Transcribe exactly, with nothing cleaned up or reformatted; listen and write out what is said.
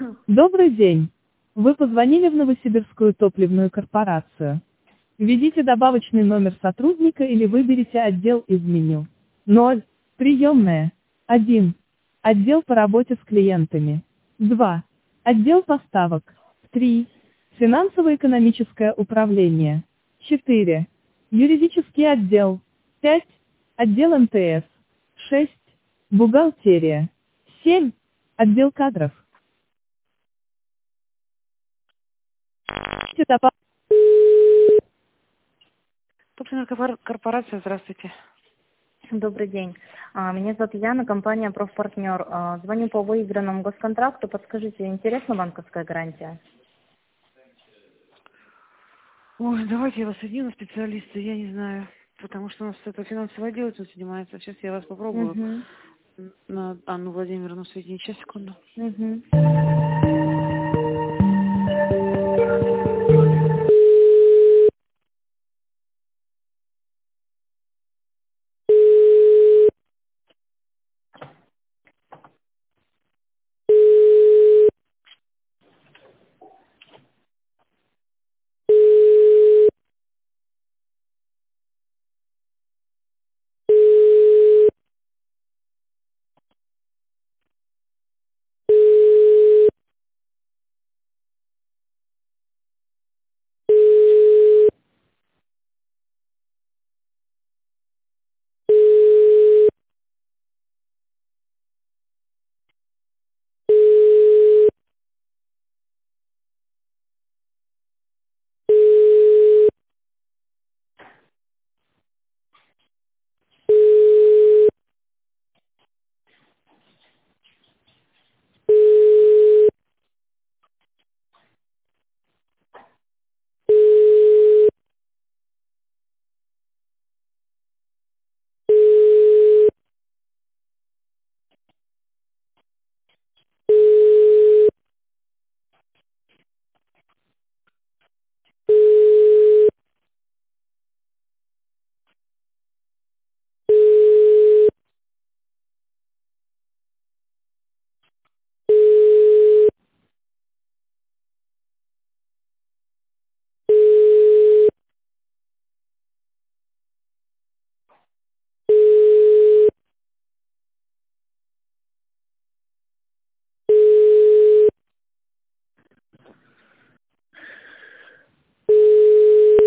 Добрый день. Вы позвонили в Новосибирскую топливную корпорацию. Введите добавочный номер сотрудника или выберите отдел из меню. ноль. Приемная. один. Отдел по работе с клиентами. два. Отдел поставок. три. Финансово-экономическое управление. четыре. Юридический отдел. пять. Отдел эм тэ эс. шесть. Бухгалтерия. семь. Отдел кадров. Добав- Топливная корпор- корпорация, здравствуйте. Добрый день. А, Меня зовут Яна, компания «Профпартнер». А, Звоню по выигранному госконтракту. Подскажите, интересна банковская гарантия? Ой, давайте я вас соединю на специалиста, я не знаю. Потому что у нас это финансовый отдел этим занимается. Сейчас я вас попробую Угу. на Анну Владимировну соединить. Сейчас, секунду. Угу.